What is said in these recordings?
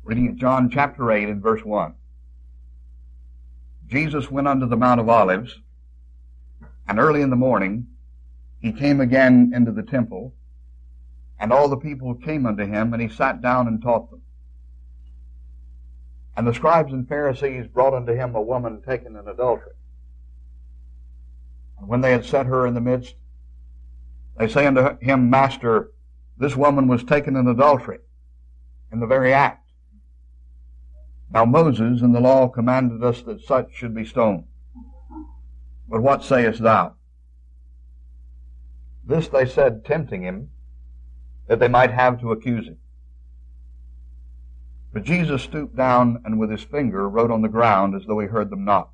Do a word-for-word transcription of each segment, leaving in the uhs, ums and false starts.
Reading at John chapter eight and verse one. Jesus went unto the Mount of Olives, and early in the morning he came again into the temple, and all the people came unto him, and he sat down and taught them. And the scribes and Pharisees brought unto him a woman taken in adultery. And when they had set her in the midst, they say unto him, Master, this woman was taken in adultery, in the very act. Now Moses in the law commanded us that such should be stoned. But what sayest thou? This they said, tempting him, that they might have to accuse him. But Jesus stooped down, and with his finger wrote on the ground, as though he heard them not.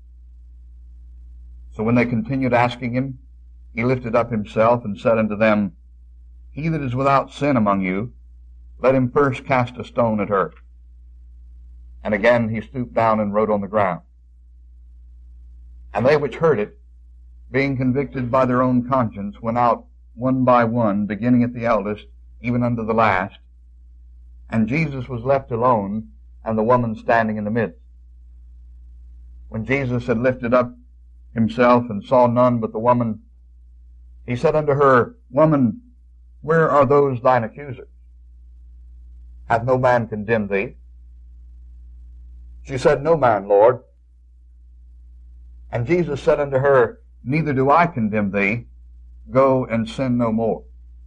So when they continued asking him, he lifted up himself, and said unto them, He that is without sin among you, let him first cast a stone at her. And again he stooped down and wrote on the ground. And they which heard it, being convicted by their own conscience, went out one by one, beginning at the eldest, even unto the last. And Jesus was left alone, and the woman standing in the midst. When Jesus had lifted up himself, and saw none but the woman, he said unto her, Woman, where are those thine accusers? Hath no man condemned thee? She said, No man, Lord. And Jesus said unto her, Neither do I condemn thee. Go and sin no more.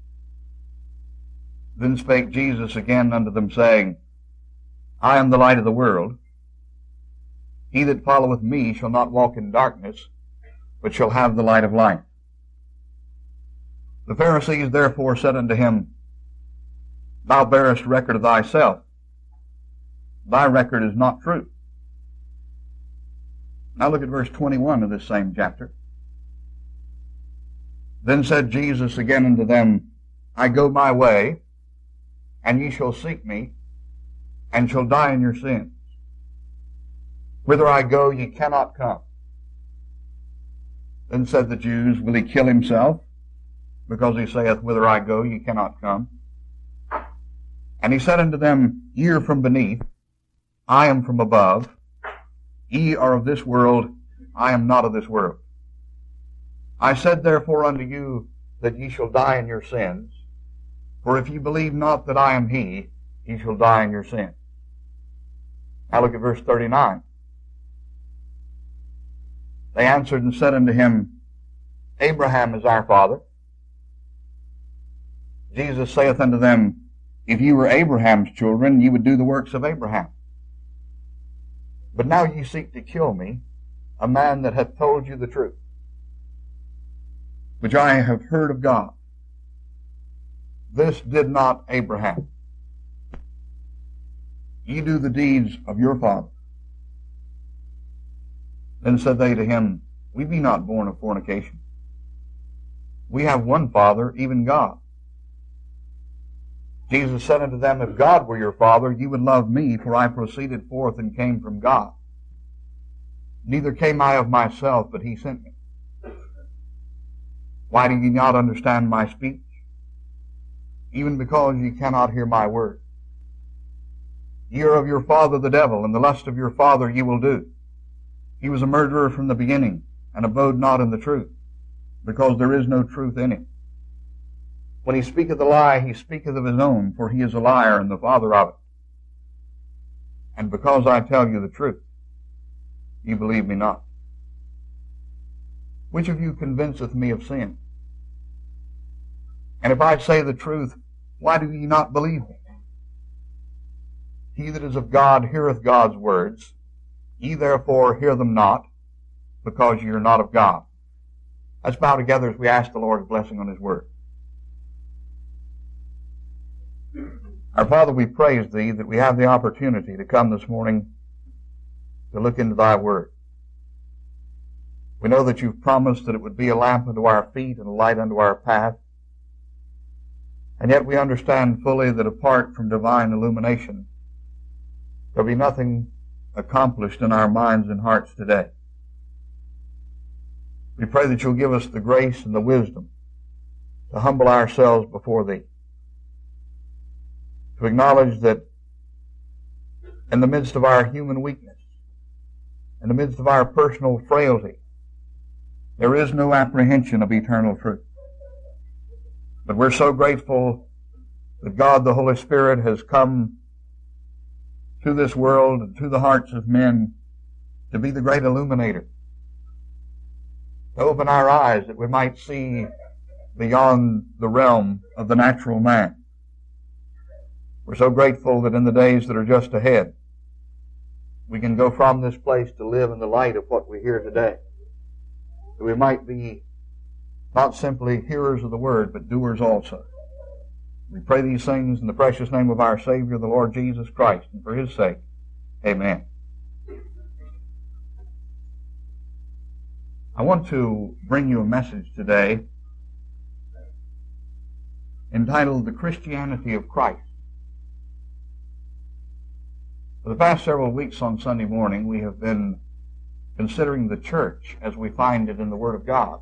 Then spake Jesus again unto them, saying, I am the light of the world. He that followeth me shall not walk in darkness, but shall have the light of life. The Pharisees therefore said unto him, Thou bearest record of thyself. Thy record is not true. Now look at verse twenty-one of this same chapter. Then said Jesus again unto them, I go my way, and ye shall seek me, and shall die in your sins. Whither I go, ye cannot come. Then said the Jews, Will he kill himself? Because he saith, Whither I go, ye cannot come. And he said unto them, Ye are from beneath, I am from above. Ye are of this world, I am not of this world. I said therefore unto you that ye shall die in your sins. For if ye believe not that I am he, ye shall die in your sins. Now look at verse thirty-nine. They answered and said unto him, Abraham is our father. Jesus saith unto them, If ye were Abraham's children, ye would do the works of Abraham. But now ye seek to kill me, a man that hath told you the truth, which I have heard of God. This did not Abraham. Ye do the deeds of your father. Then said they to him, We be not born of fornication. We have one Father, even God. Jesus said unto them, If God were your Father, ye would love me, for I proceeded forth and came from God. Neither came I of myself, but he sent me. Why do ye not understand my speech? Even because ye cannot hear my word. Ye are of your father the devil, and the lust of your father ye will do. He was a murderer from the beginning, and abode not in the truth, because there is no truth in him. When he speaketh a lie, he speaketh of his own, for he is a liar and the father of it. And because I tell you the truth, ye believe me not. Which of you convinceth me of sin? And if I say the truth, why do ye not believe me? He that is of God heareth God's words. Ye therefore hear them not, because ye are not of God. Let's bow together as we ask the Lord's blessing on his word. Our Father, we praise thee that we have the opportunity to come this morning to look into thy word. We know that you've promised that it would be a lamp unto our feet and a light unto our path. And yet we understand fully that apart from divine illumination, there'll be nothing accomplished in our minds and hearts today. We pray that you'll give us the grace and the wisdom to humble ourselves before thee, to acknowledge that in the midst of our human weakness, in the midst of our personal frailty, there is no apprehension of eternal truth. But we're so grateful that God the Holy Spirit has come to this world and to the hearts of men to be the great illuminator, to open our eyes that we might see beyond the realm of the natural man. We're so grateful that in the days that are just ahead, we can go from this place to live in the light of what we hear today, that we might be not simply hearers of the word, but doers also. We pray these things in the precious name of our Savior, the Lord Jesus Christ, and for His sake, amen. I want to bring you a message today entitled The Christianity of Christ. For the past several weeks on Sunday morning, we have been considering the church as we find it in the Word of God.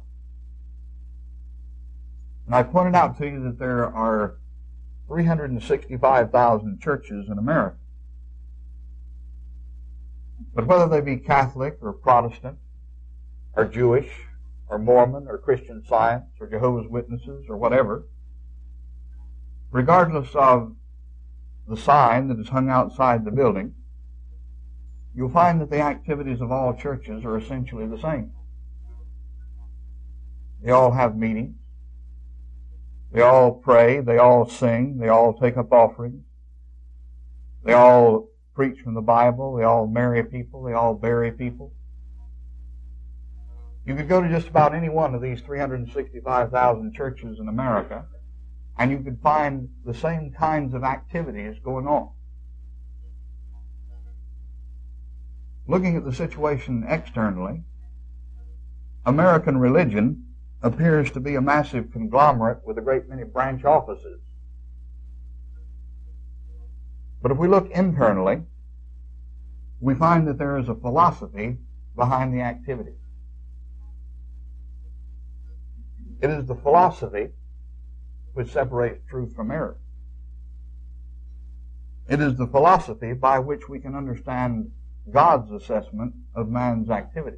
And I pointed out to you that there are three hundred sixty-five thousand churches in America. But whether they be Catholic or Protestant or Jewish or Mormon or Christian Science or Jehovah's Witnesses or whatever, regardless of the sign that is hung outside the building, you'll find that the activities of all churches are essentially the same. They all have meetings. They all pray. They all sing. They all take up offerings. They all preach from the Bible. They all marry people. They all bury people. You could go to just about any one of these three hundred sixty-five thousand churches in America, and you could find the same kinds of activities going on. Looking at the situation externally, American religion appears to be a massive conglomerate with a great many branch offices. But if we look internally, we find that there is a philosophy behind the activity. It is the philosophy which separates truth from error. It is the philosophy by which we can understand God's assessment of man's activities.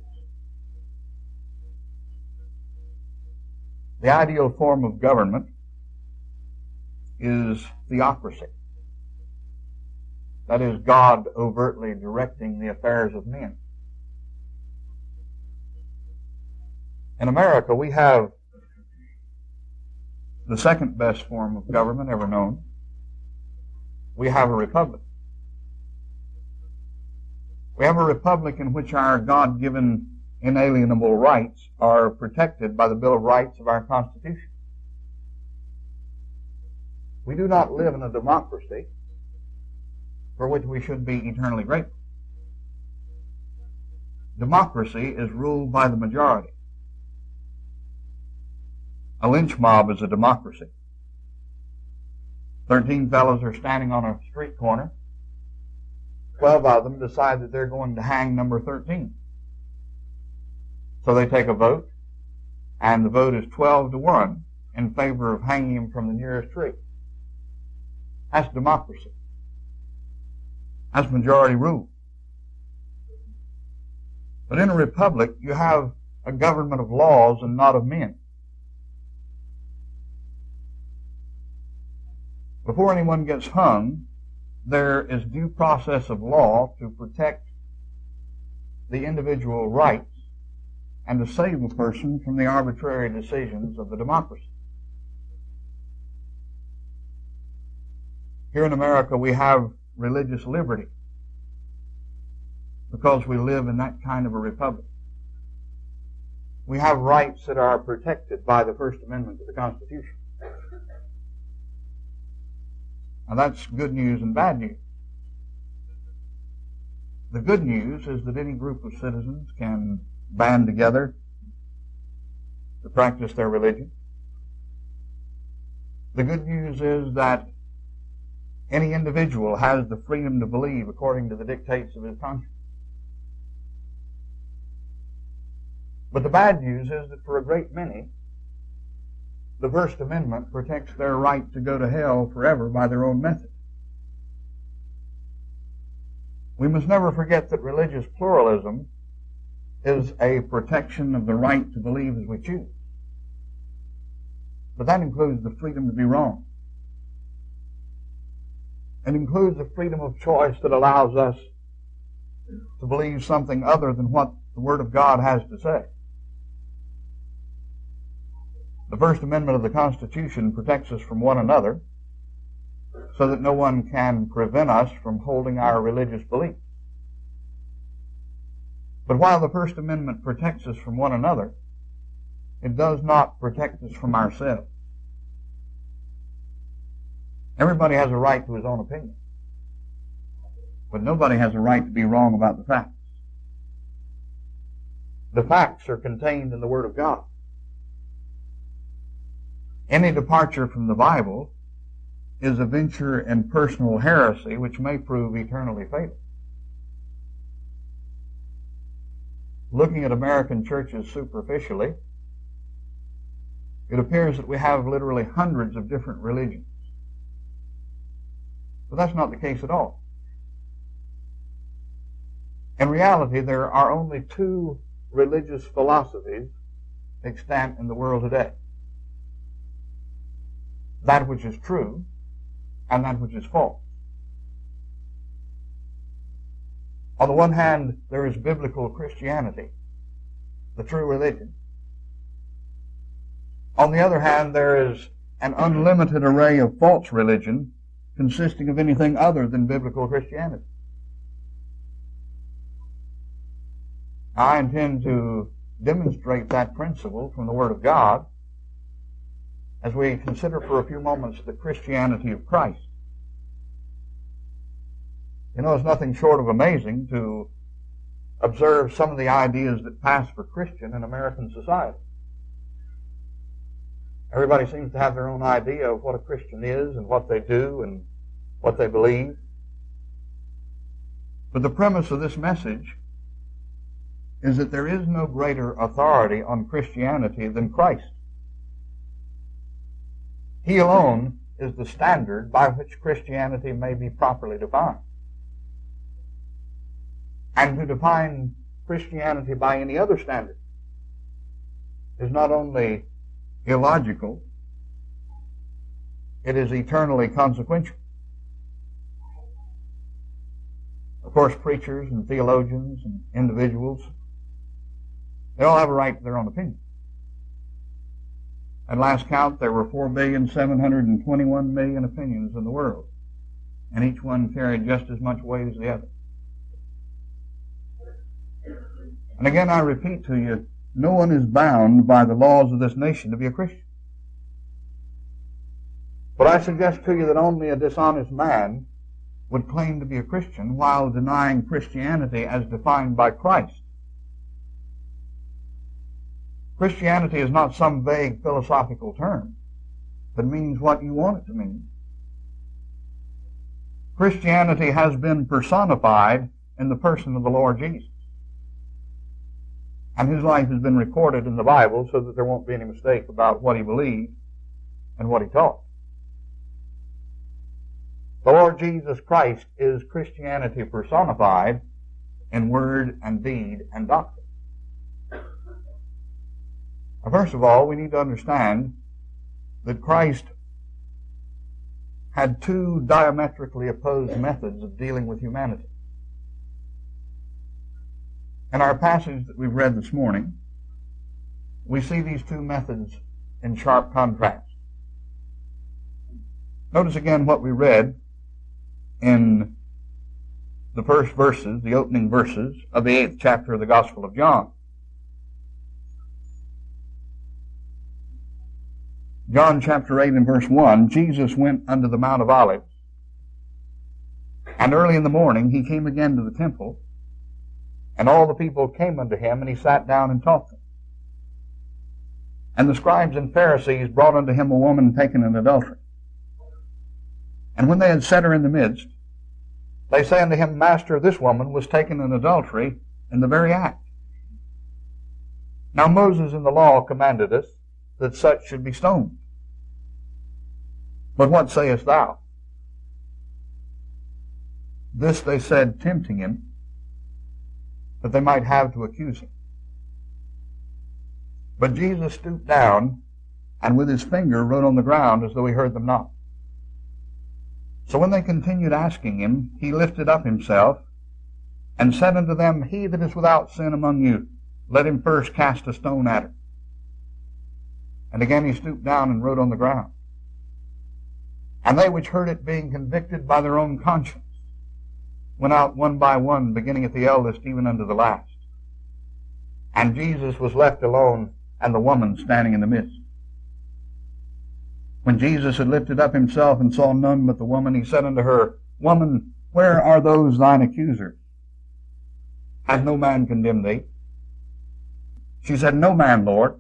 The ideal form of government is theocracy. That is, God overtly directing the affairs of men. In America, we have the second best form of government ever known. We have a republic. We have a republic in which our God-given inalienable rights are protected by the Bill of Rights of our Constitution. We do not live in a democracy for which we should be eternally grateful. Democracy is ruled by the majority. A lynch mob is a democracy. Thirteen fellows are standing on a street corner. Twelve of them decide that they're going to hang number thirteen. So they take a vote, and the vote is twelve to one in favor of hanging him from the nearest tree. That's democracy. That's majority rule. But in a republic, you have a government of laws and not of men. Before anyone gets hung, there is due process of law to protect the individual rights and to save a person from the arbitrary decisions of the democracy. Here in America, we have religious liberty because we live in that kind of a republic. We have rights that are protected by the First Amendment to the Constitution. Now that's good news and bad news. The good news is that any group of citizens can band together to practice their religion. The good news is that any individual has the freedom to believe according to the dictates of his conscience. But the bad news is that for a great many, the First Amendment protects their right to go to hell forever by their own method. We must never forget that religious pluralism is a protection of the right to believe as we choose. But that includes the freedom to be wrong. It includes the freedom of choice that allows us to believe something other than what the Word of God has to say. The First Amendment of the Constitution protects us from one another so that no one can prevent us from holding our religious beliefs. But while the First Amendment protects us from one another, it does not protect us from ourselves. Everybody has a right to his own opinion, but nobody has a right to be wrong about the facts. The facts are contained in the Word of God. Any departure from the Bible is a venture in personal heresy which may prove eternally fatal. Looking at American churches superficially, it appears that we have literally hundreds of different religions. But that's not the case at all. In reality, there are only two religious philosophies extant in the world today. That which is true and that which is false. On the one hand, there is biblical Christianity, the true religion. On the other hand, there is an unlimited array of false religion consisting of anything other than biblical Christianity. I intend to demonstrate that principle from the Word of God as we consider for a few moments the Christianity of Christ. You know, it's nothing short of amazing to observe some of the ideas that pass for Christian in American society. Everybody seems to have their own idea of what a Christian is and what they do and what they believe. But the premise of this message is that there is no greater authority on Christianity than Christ. He alone is the standard by which Christianity may be properly defined. And to define Christianity by any other standard is not only illogical, it is eternally consequential. Of course, preachers and theologians and individuals, they all have a right to their own opinion. At last count, there were four billion seven hundred twenty-one million opinions in the world, and each one carried just as much weight as the other. And again, I repeat to you, no one is bound by the laws of this nation to be a Christian. But I suggest to you that only a dishonest man would claim to be a Christian while denying Christianity as defined by Christ. Christianity is not some vague philosophical term, but means what you want it to mean. Christianity has been personified in the person of the Lord Jesus. And his life has been recorded in the Bible so that there won't be any mistake about what he believed and what he taught. The Lord Jesus Christ is Christianity personified in word and deed and doctrine. Now, first of all, we need to understand that Christ had two diametrically opposed methods of dealing with humanity. In our passage that we've read this morning, we see these two methods in sharp contrast. Notice again what we read in the first verses, the opening verses of the eighth chapter of the Gospel of John. John chapter eight and verse one, Jesus went unto the Mount of Olives, and early in the morning he came again to the temple, and all the people came unto him, and he sat down and taught them. And the scribes and Pharisees brought unto him a woman taken in adultery. And when they had set her in the midst, they say unto him, Master, this woman was taken in adultery in the very act. Now Moses in the law commanded us that such should be stoned. But what sayest thou? This they said, tempting him, that they might have to accuse him. But Jesus stooped down, and with his finger wrote on the ground as though he heard them not. So when they continued asking him, he lifted up himself, and said unto them, He that is without sin among you, let him first cast a stone at her. And again he stooped down and wrote on the ground. And they which heard it, being convicted by their own conscience, went out one by one, beginning at the eldest even unto the last. And Jesus was left alone, and the woman standing in the midst. When Jesus had lifted up himself and saw none but the woman, he said unto her, Woman, where are those thine accusers? Hath no man condemned thee? She said, No man, Lord.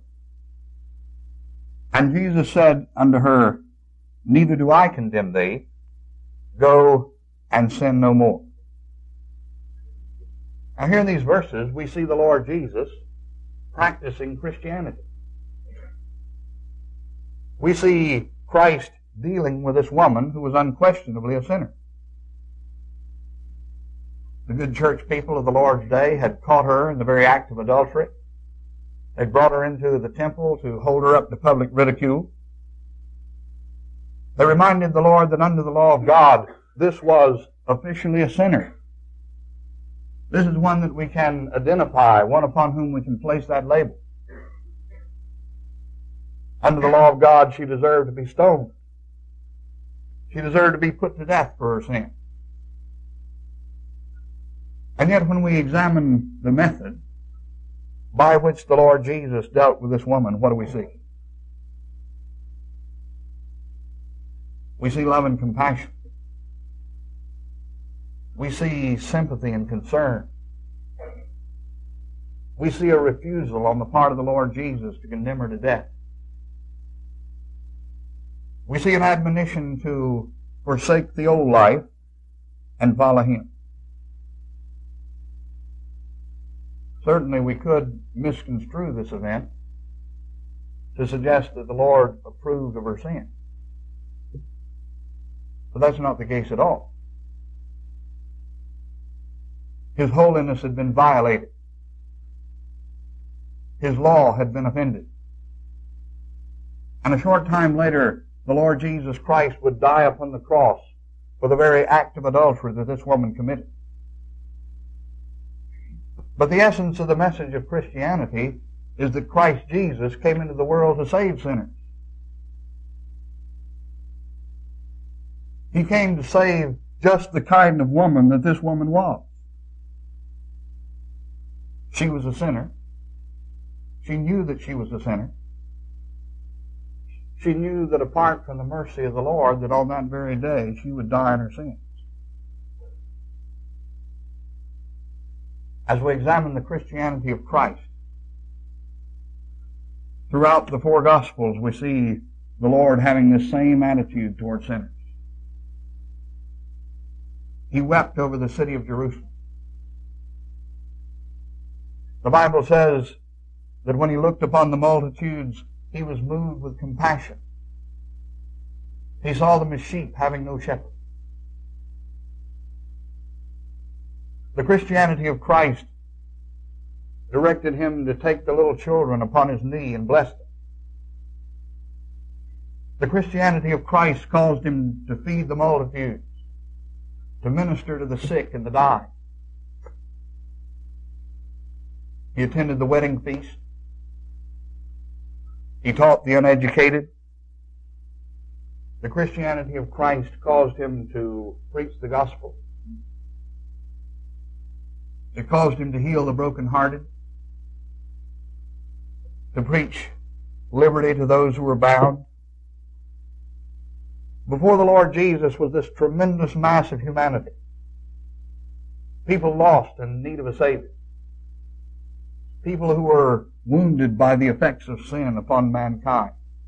And Jesus said unto her, Neither do I condemn thee. Go and sin no more. Now here in these verses, we see the Lord Jesus practicing Christianity. We see Christ dealing with this woman who was unquestionably a sinner. The good church people of the Lord's day had caught her in the very act of adultery. They brought her into the temple to hold her up to public ridicule. They reminded the Lord that under the law of God, this was officially a sinner. This is one that we can identify, one upon whom we can place that label. Under the law of God, she deserved to be stoned. She deserved to be put to death for her sin. And yet when we examine the method by which the Lord Jesus dealt with this woman, what do we see? We see love and compassion. We see sympathy and concern. We see a refusal on the part of the Lord Jesus to condemn her to death. We see an admonition to forsake the old life and follow Him. Certainly we could misconstrue this event to suggest that the Lord approved of her sin. But that's not the case at all. His holiness had been violated. His law had been offended. And a short time later, the Lord Jesus Christ would die upon the cross for the very act of adultery that this woman committed. But the essence of the message of Christianity is that Christ Jesus came into the world to save sinners. He came to save just the kind of woman that this woman was. She was a sinner. She knew that she was a sinner. She knew that apart from the mercy of the Lord, that on that very day she would die in her sins. As we examine the Christianity of Christ, throughout the four Gospels we see the Lord having this same attitude toward sinners. He wept over the city of Jerusalem. The Bible says that when He looked upon the multitudes, He was moved with compassion. He saw them as sheep having no shepherd. The Christianity of Christ directed Him to take the little children upon His knee and bless them. The Christianity of Christ caused Him to feed the multitudes, to minister to the sick and the dying. He attended the wedding feast. He taught the uneducated. The Christianity of Christ caused Him to preach the gospel. It caused Him to heal the brokenhearted, to preach liberty to those who were bound. Before the Lord Jesus was this tremendous mass of humanity, people lost and in need of a Savior, people who were wounded by the effects of sin upon mankind.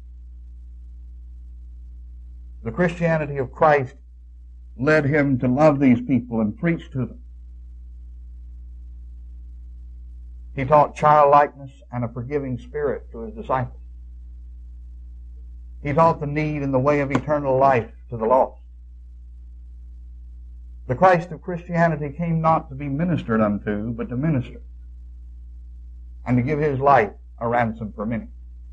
The Christianity of Christ led Him to love these people and preach to them. He taught childlikeness and a forgiving spirit to His disciples. He taught the need and the way of eternal life to the lost. The Christ of Christianity came not to be ministered unto, but to minister, and to give his life a ransom for many.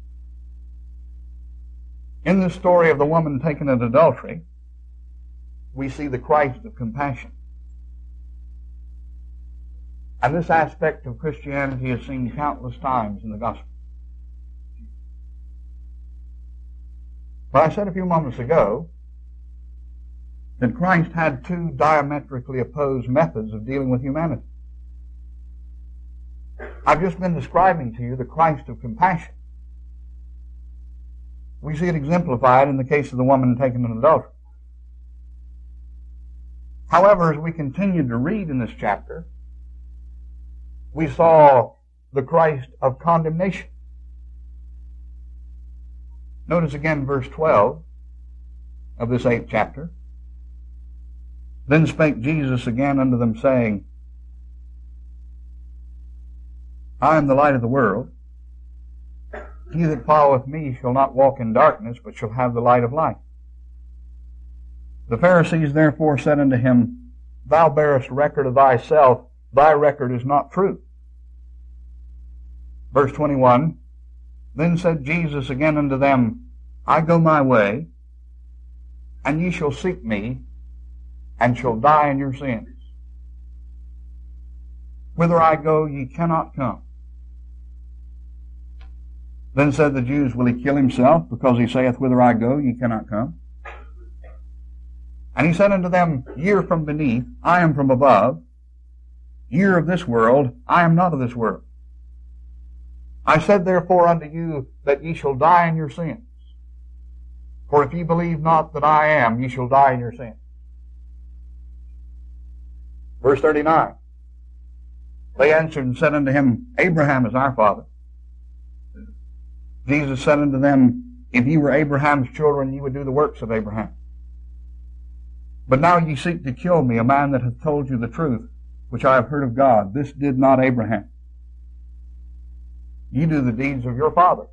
In the story of the woman taken in adultery, we see the Christ of compassion. And this aspect of Christianity is seen countless times in the gospel. But I said a few moments ago that Christ had two diametrically opposed methods of dealing with humanity. I've just been describing to you the Christ of compassion. We see it exemplified in the case of the woman taken in adultery. However, as we continued to read in this chapter, we saw the Christ of condemnation. Notice again verse twelve of this eighth chapter. Then spake Jesus again unto them, saying, I am the light of the world. He that followeth me shall not walk in darkness, but shall have the light of life. The Pharisees therefore said unto him, Thou bearest record of thyself, thy record is not true. Verse twenty-one, Then said Jesus again unto them, I go my way, and ye shall seek me, and shall die in your sins. Whither I go, ye cannot come. Then said the Jews, Will he kill himself, because he saith, Whither I go, ye cannot come? And he said unto them, Ye are from beneath, I am from above. Ye are of this world, I am not of this world. I said therefore unto you, that ye shall die in your sins. For if ye believe not that I am, ye shall die in your sins. Verse thirty-nine. They answered and said unto him, Abraham is our father. Jesus said unto them, If ye were Abraham's children, ye would do the works of Abraham. But now ye seek to kill me, a man that hath told you the truth, which I have heard of God. This did not Abraham. Ye do the deeds of your father.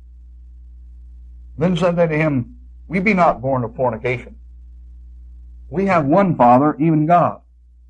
Then said they to him, We be not born of fornication. We have one Father, even God.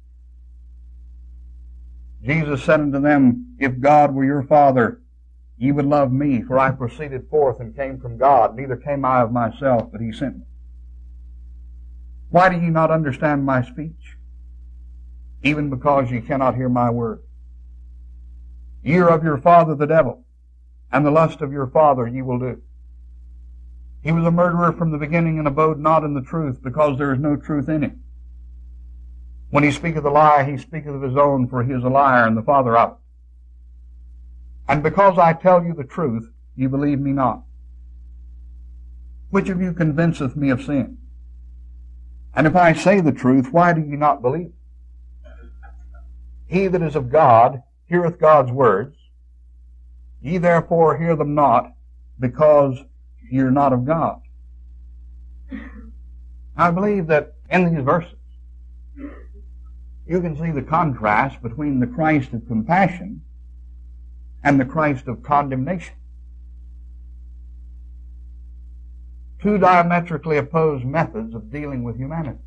Jesus said unto them, If God were your Father, ye would love me, for I proceeded forth and came from God, neither came I of myself, but he sent me. Why do ye not understand my speech? Even because ye cannot hear my word. Ye are of your father the devil, and the lust of your father ye will do. He was a murderer from the beginning, and abode not in the truth, because there is no truth in him. When he speaketh a lie, he speaketh of his own, for he is a liar, and the father of it. And because I tell you the truth, ye believe me not. Which of you convinceth me of sin? And if I say the truth, why do ye not believe? He that is of God heareth God's words. Ye therefore hear them not, because ye are not of God. I believe that in these verses, you can see the contrast between the Christ of compassion and the Christ of condemnation. Two diametrically opposed methods of dealing with humanity.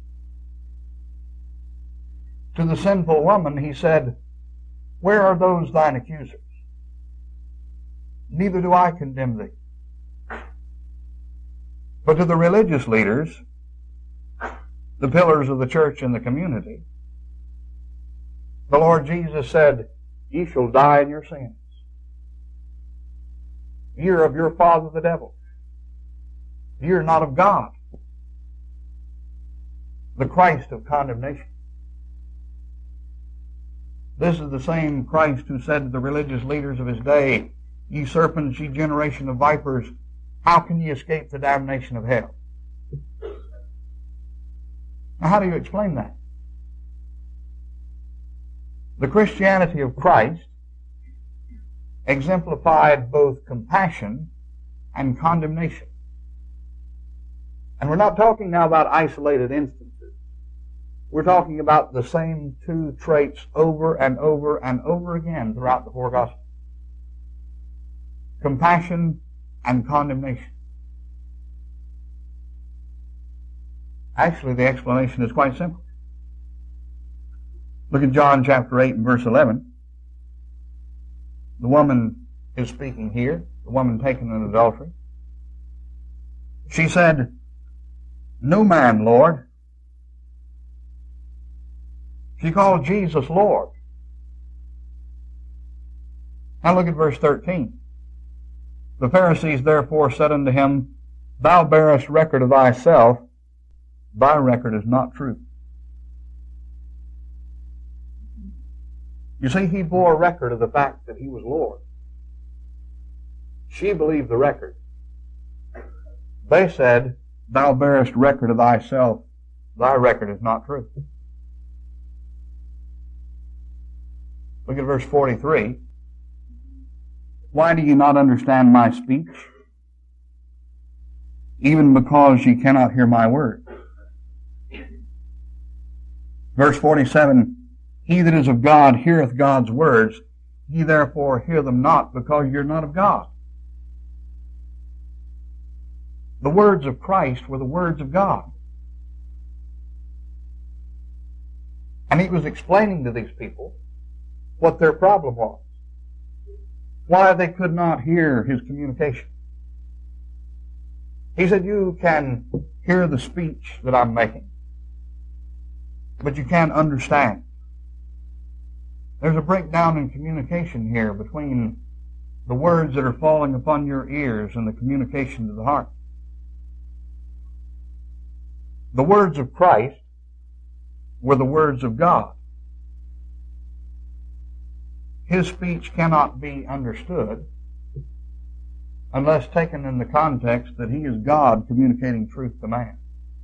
To the sinful woman he said, Where are those thine accusers? Neither do I condemn thee. But to the religious leaders, the pillars of the church and the community, the Lord Jesus said, Ye shall die in your sins. Ye are of your father the devil. Ye are not of God. The Christ of condemnation. This is the same Christ who said to the religious leaders of his day, Ye serpents, ye generation of vipers, how can ye escape the damnation of hell? Now, how do you explain that? The Christianity of Christ exemplified both compassion and condemnation. And we're not talking now about isolated instances. We're talking about the same two traits over and over and over again throughout the four Gospels. Compassion and condemnation. Actually, the explanation is quite simple. Look at John chapter eight and verse eleven. The woman is speaking here, the woman taken in adultery. She said, "No man, Lord." She called Jesus Lord. Now look at verse thirteen. The Pharisees therefore said unto him, "Thou bearest record of thyself, thy record is not true." You see, he bore record of the fact that he was Lord. She believed the record. They said, "Thou bearest record of thyself, thy record is not true." Look at verse forty-three. "Why do ye not understand my speech? Even because ye cannot hear my word." Verse forty-seven, "He that is of God heareth God's words. Ye therefore hear them not, because you're not of God." The words of Christ were the words of God. And he was explaining to these people what their problem was, why they could not hear his communication. He said, "You can hear the speech that I'm making, but you can't understand." There's a breakdown in communication here between the words that are falling upon your ears and the communication to the heart. The words of Christ were the words of God. His speech cannot be understood unless taken in the context that he is God communicating truth to man.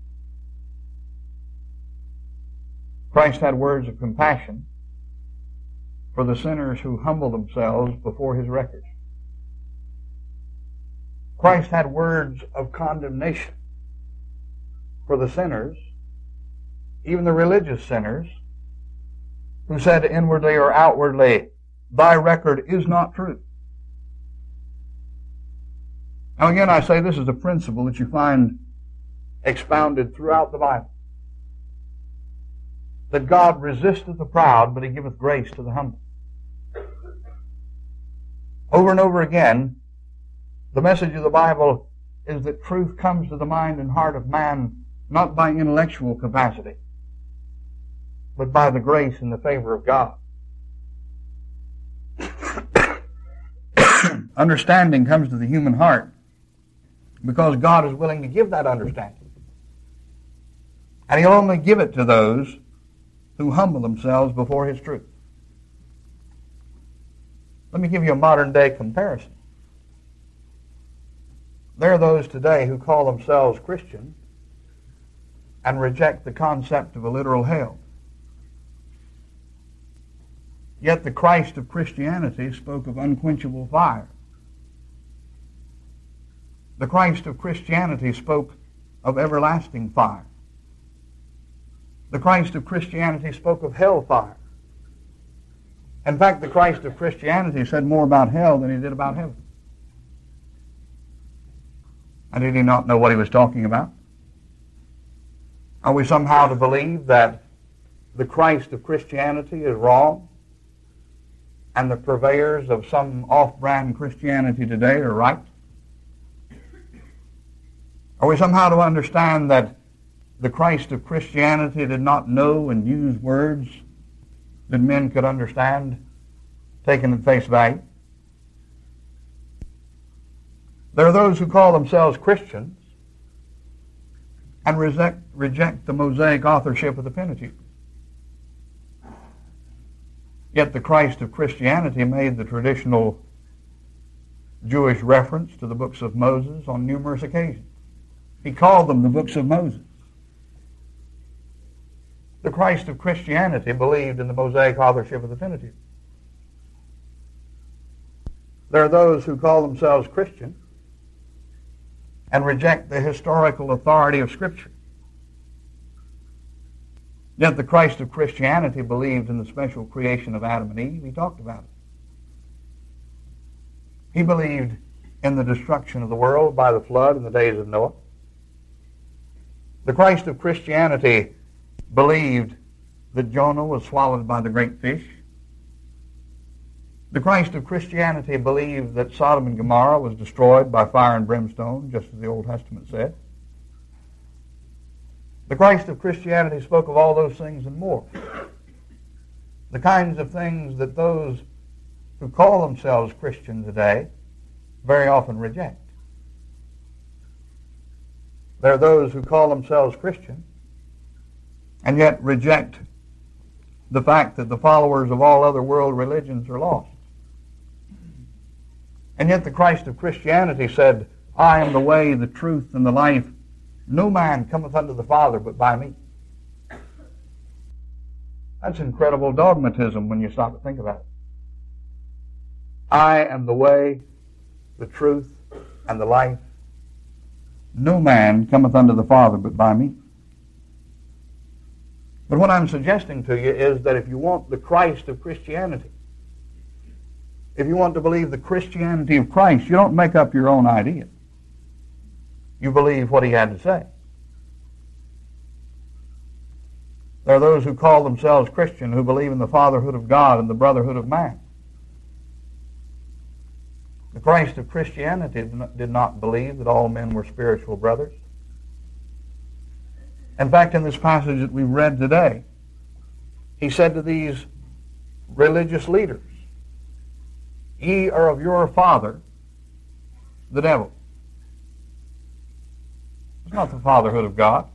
Christ had words of compassion for the sinners who humble themselves before his record. Christ had words of condemnation for the sinners, even the religious sinners, who said inwardly or outwardly, "Thy record is not true." Now again, I say this is a principle that you find expounded throughout the Bible. That God resisteth the proud, but he giveth grace to the humble. Over and over again, the message of the Bible is that truth comes to the mind and heart of man not by intellectual capacity, but by the grace and the favor of God. Understanding comes to the human heart because God is willing to give that understanding. And he'll only give it to those who humble themselves before his truth. Let me give you a modern day comparison. There are those today who call themselves Christian and reject the concept of a literal hell. Yet the Christ of Christianity spoke of unquenchable fire. The Christ of Christianity spoke of everlasting fire. The Christ of Christianity spoke of hellfire. In fact, the Christ of Christianity said more about hell than he did about heaven. And did he not know what he was talking about? Are we somehow to believe that the Christ of Christianity is wrong and the purveyors of some off-brand Christianity today are right? Are we somehow to understand that the Christ of Christianity did not know and use words that men could understand, taken at face value? There are those who call themselves Christians and reject, reject the Mosaic authorship of the Pentateuch. Yet the Christ of Christianity made the traditional Jewish reference to the books of Moses on numerous occasions. He called them the books of Moses. The Christ of Christianity believed in the Mosaic authorship of the Pentateuch. There are those who call themselves Christian and reject the historical authority of Scripture. Yet the Christ of Christianity believed in the special creation of Adam and Eve. He talked about it. He believed in the destruction of the world by the flood in the days of Noah. The Christ of Christianity believed that Jonah was swallowed by the great fish. The Christ of Christianity believed that Sodom and Gomorrah was destroyed by fire and brimstone, just as the Old Testament said. The Christ of Christianity spoke of all those things and more. The kinds of things that those who call themselves Christian today very often reject. There are those who call themselves Christian and yet reject the fact that the followers of all other world religions are lost. And yet the Christ of Christianity said, I am the way, the truth, and the life. No man cometh unto the Father but by me. That's incredible dogmatism when you stop to think about it. I am the way, the truth, and the life. No man cometh unto the Father but by me. But what I'm suggesting to you is that if you want the Christ of Christianity, if you want to believe the Christianity of Christ, you don't make up your own idea. You believe what he had to say. There are those who call themselves Christian who believe in the fatherhood of God and the brotherhood of man. The Christ of Christianity did not believe that all men were spiritual brothers. In fact, in this passage that we read today, he said to these religious leaders, ye are of your father, the devil. It's not the fatherhood of God.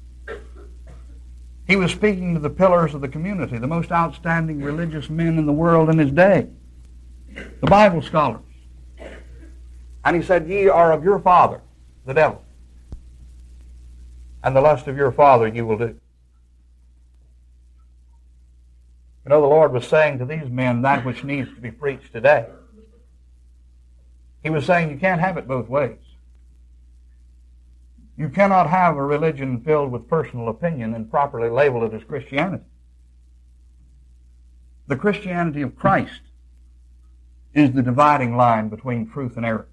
He was speaking to the pillars of the community, the most outstanding religious men in the world in his day, the Bible scholars. And he said, ye are of your father, the devil, and the lust of your father you will do. You know, the Lord was saying to these men that which needs to be preached today. He was saying you can't have it both ways. You cannot have a religion filled with personal opinion and properly label it as Christianity. The Christianity of Christ is the dividing line between truth and error.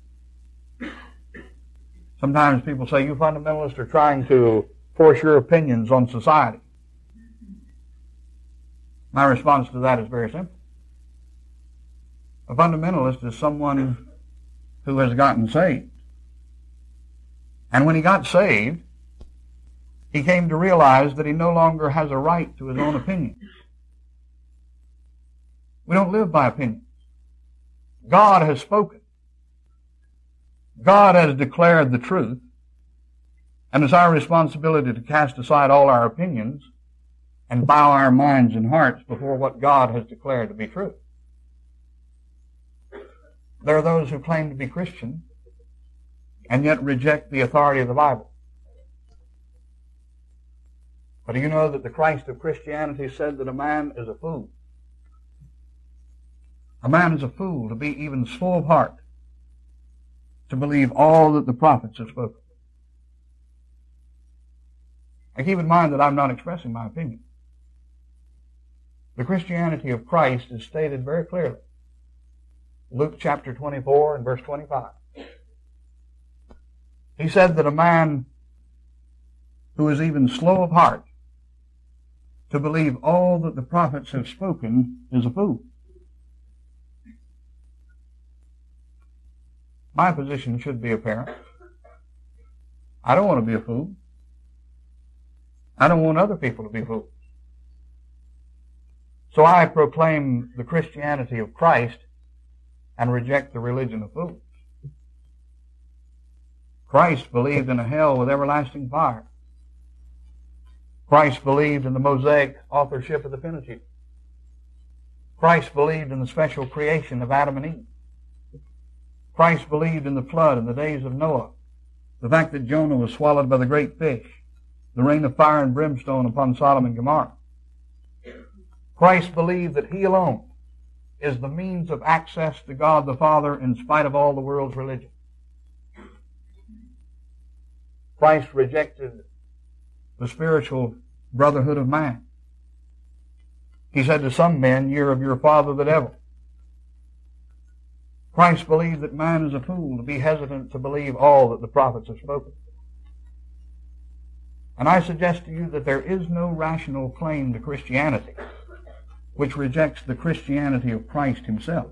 Sometimes people say, you fundamentalists are trying to force your opinions on society. My response to that is very simple. A fundamentalist is someone who has gotten saved. And when he got saved, he came to realize that he no longer has a right to his own opinions. We don't live by opinions. God has spoken. God has declared the truth, and it's our responsibility to cast aside all our opinions and bow our minds and hearts before what God has declared to be true. There are those who claim to be Christian and yet reject the authority of the Bible. But do you know that the Christ of Christianity said that a man is a fool? A man is a fool to be even slow of heart to believe all that the prophets have spoken. And keep in mind that I'm not expressing my opinion. The Christianity of Christ is stated very clearly. Luke chapter twenty-four and verse twenty-five. He said that a man who is even slow of heart to believe all that the prophets have spoken is a fool. My position should be apparent. I don't want to be a fool. I don't want other people to be fools. So I proclaim the Christianity of Christ and reject the religion of fools. Christ believed in a hell with everlasting fire. Christ believed in the Mosaic authorship of the Pentateuch. Christ believed in the special creation of Adam and Eve. Christ believed in the flood in the days of Noah, the fact that Jonah was swallowed by the great fish, the rain of fire and brimstone upon Sodom and Gomorrah. Christ believed that he alone is the means of access to God the Father in spite of all the world's religion. Christ rejected the spiritual brotherhood of man. He said to some men, "Ye are of your father the devil." Christ believed that man is a fool to be hesitant to believe all that the prophets have spoken. And I suggest to you that there is no rational claim to Christianity which rejects the Christianity of Christ himself.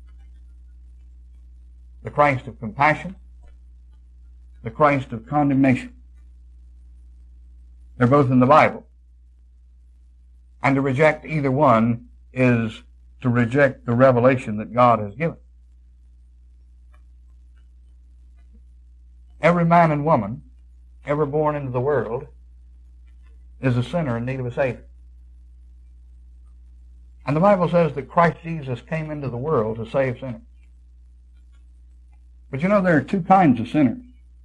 The Christ of compassion, the Christ of condemnation. They're both in the Bible. And to reject either one is to reject the revelation that God has given. Every man and woman ever born into the world is a sinner in need of a Savior. And the Bible says that Christ Jesus came into the world to save sinners. But you know, there are two kinds of sinners.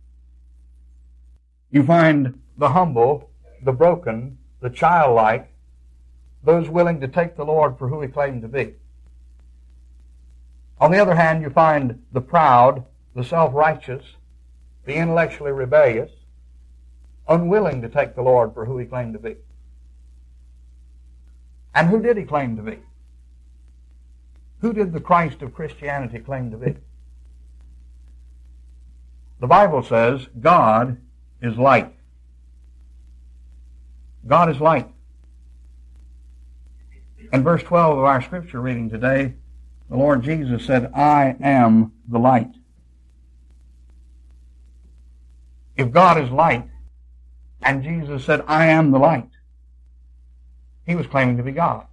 You find the humble, the broken, the childlike, those willing to take the Lord for who he claimed to be. On the other hand, you find the proud, the self-righteous, the intellectually rebellious, unwilling to take the Lord for who he claimed to be. And who did he claim to be? Who did the Christ of Christianity claim to be? The Bible says God is light. God is light. In verse twelve of our scripture reading today, the Lord Jesus said, I am the light. If God is light, and Jesus said, I am the light, he was claiming to be God.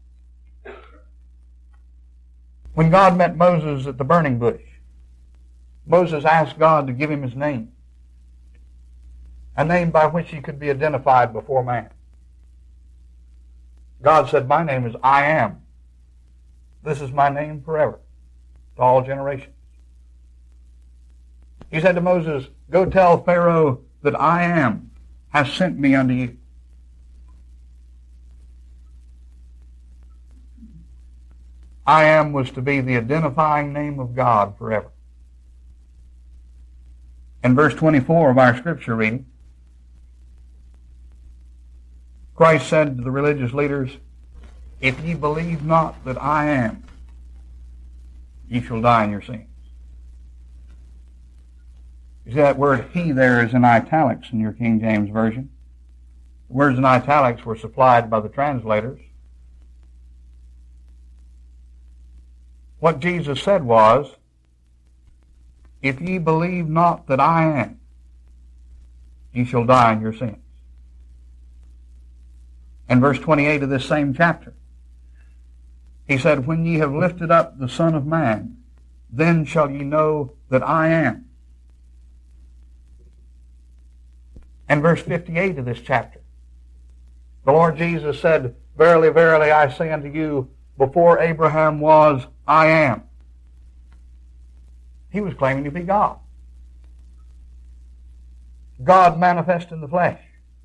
When God met Moses at the burning bush, Moses asked God to give him his name, a name by which he could be identified before man. God said, my name is I am. This is my name forever, to all generations. He said to Moses, go tell Pharaoh that I am has sent me unto you. I am was to be the identifying name of God forever. In verse twenty-four of our scripture reading, Christ said to the religious leaders, if ye believe not that I am, ye shall die in your sins. You see that word he there is in italics in your King James Version. The words in italics were supplied by the translators. What Jesus said was, if ye believe not that I am, ye shall die in your sins. In verse twenty-eight of this same chapter, he said, when ye have lifted up the Son of Man, then shall ye know that I am. In verse fifty-eight of this chapter, the Lord Jesus said, verily, verily, I say unto you, before Abraham was, I am. He was claiming to be God. God manifest in the flesh.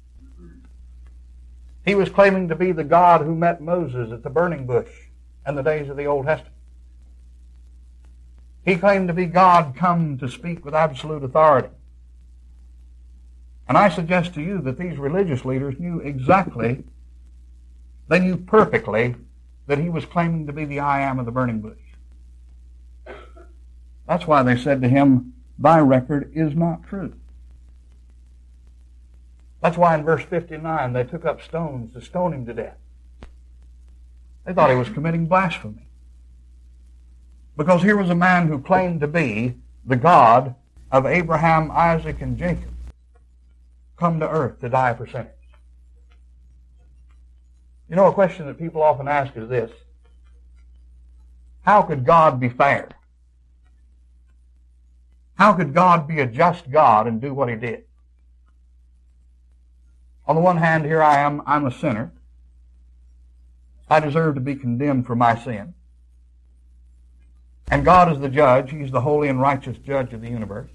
He was claiming to be the God who met Moses at the burning bush in the days of the Old Testament. He claimed to be God come to speak with absolute authority. And I suggest to you that these religious leaders knew exactly, they knew perfectly that he was claiming to be the I am of the burning bush. That's why they said to him, thy record is not true. That's why in verse fifty-nine they took up stones to stone him to death. They thought he was committing blasphemy. Because here was a man who claimed to be the God of Abraham, Isaac, and Jacob, come to earth to die for sinners. You know, a question that people often ask is this: how could God be fair? How could God be a just God and do what he did? On the one hand, here I am, I'm a sinner. I deserve to be condemned for my sin. And God is the judge. He's the holy and righteous judge of the universe.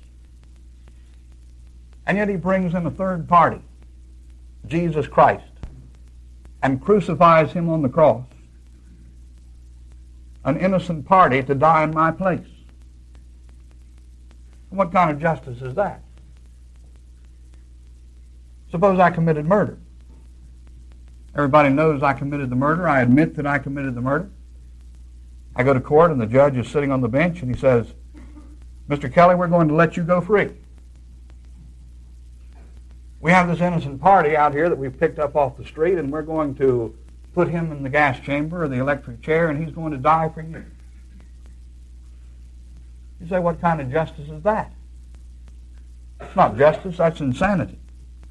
And yet he brings in a third party, Jesus Christ, and crucifies him on the cross, an innocent party to die in my place. What kind of justice is that? Suppose I committed murder. Everybody knows I committed the murder. I admit that I committed the murder. I go to court and the judge is sitting on the bench and he says, Mister Kelly, we're going to let you go free. We have this innocent party out here that we've picked up off the street, and we're going to put him in the gas chamber or the electric chair, and he's going to die for you. You say, what kind of justice is that? It's not justice, that's insanity.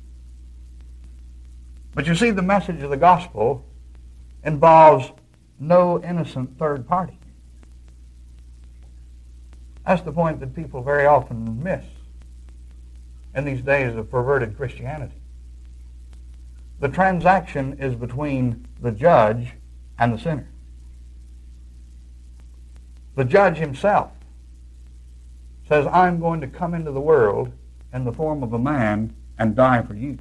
But you see, the message of the gospel involves no innocent third party. That's the point that people very often miss in these days of perverted Christianity. The transaction is between the judge and the sinner. The judge himself says, I'm going to come into the world in the form of a man and die for you.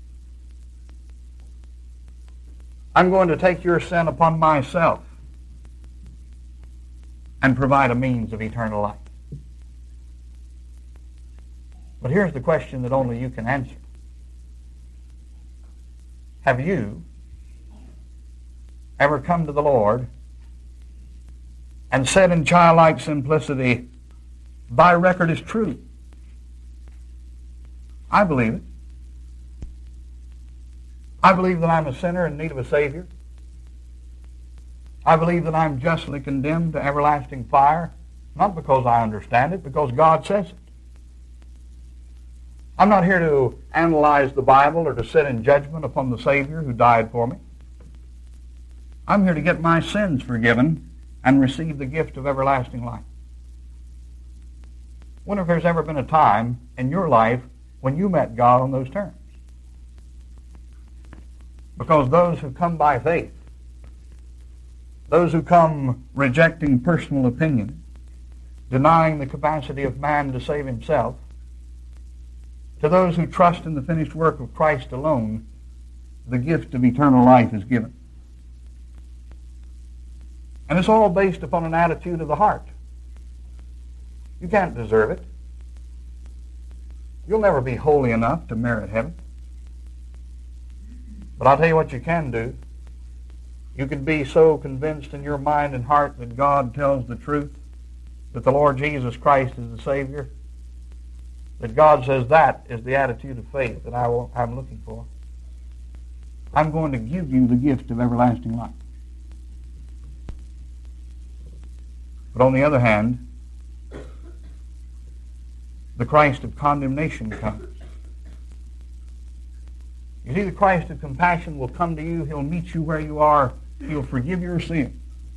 I'm going to take your sin upon myself and provide a means of eternal life. But here's the question that only you can answer. Have you ever come to the Lord and said in childlike simplicity, thy record is true? I believe it. I believe that I'm a sinner in need of a Savior. I believe that I'm justly condemned to everlasting fire, not because I understand it, because God says it. I'm not here to analyze the Bible or to sit in judgment upon the Savior who died for me. I'm here to get my sins forgiven and receive the gift of everlasting life. I wonder if there's ever been a time in your life when you met God on those terms. Because those who come by faith, those who come rejecting personal opinion, denying the capacity of man to save himself, to those who trust in the finished work of Christ alone, the gift of eternal life is given. And it's all based upon an attitude of the heart. You can't deserve it. You'll never be holy enough to merit heaven. But I'll tell you what you can do. You can be so convinced in your mind and heart that God tells the truth, that the Lord Jesus Christ is the Savior, that God says that is the attitude of faith that I will, I'm looking for. I'm going to give you the gift of everlasting life. But on the other hand, the Christ of condemnation comes. You see, the Christ of compassion will come to you. He'll meet you where you are. He'll forgive your sin,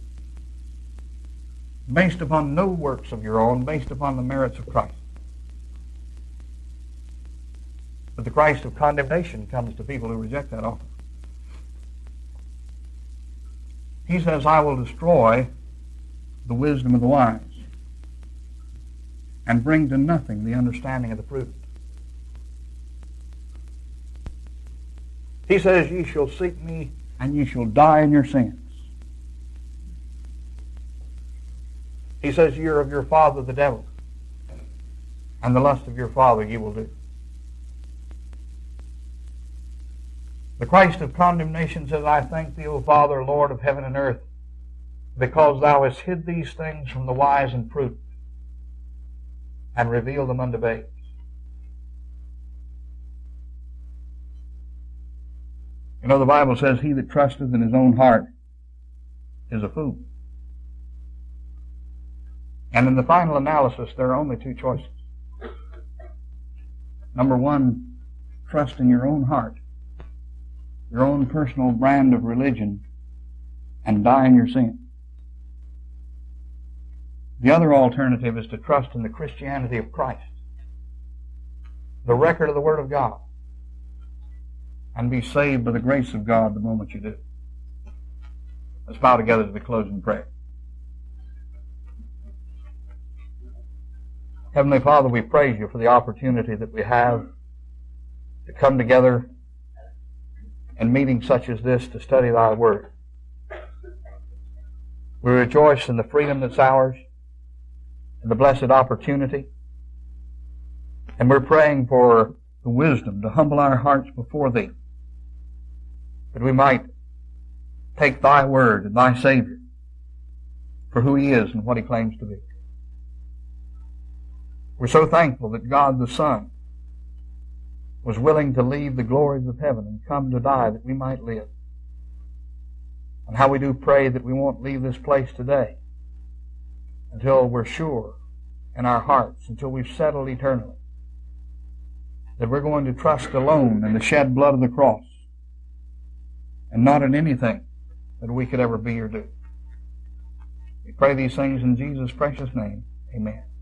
based upon no works of your own, based upon the merits of Christ. But the Christ of condemnation comes to people who reject that offer. He says, I will destroy the wisdom of the wise and bring to nothing the understanding of the prudent. He says, ye shall seek me and ye shall die in your sins. He says, ye are of your father the devil, and the lust of your father ye will do. The Christ of condemnation says, I thank thee, O Father, Lord of heaven and earth, because thou hast hid these things from the wise and prudent, and revealed them unto babes. You know, the Bible says, he that trusteth in his own heart is a fool. And in the final analysis, there are only two choices. Number one, trust in your own heart, your own personal brand of religion, and die in your sin. The other alternative is to trust in the Christianity of Christ, the record of the Word of God, and be saved by the grace of God the moment you do. Let's bow together to the closing prayer. Heavenly Father, we praise you for the opportunity that we have to come together in meetings such as this to study thy Word. We rejoice in the freedom that's ours, in the blessed opportunity, and we're praying for the wisdom to humble our hearts before thee, that we might take thy Word and thy Savior for who he is and what he claims to be. We're so thankful that God the Son was willing to leave the glories of heaven and come to die that we might live. And how we do pray that we won't leave this place today until we're sure in our hearts, until we've settled eternally, that we're going to trust alone in the shed blood of the cross and not in anything that we could ever be or do. We pray these things in Jesus' precious name. Amen.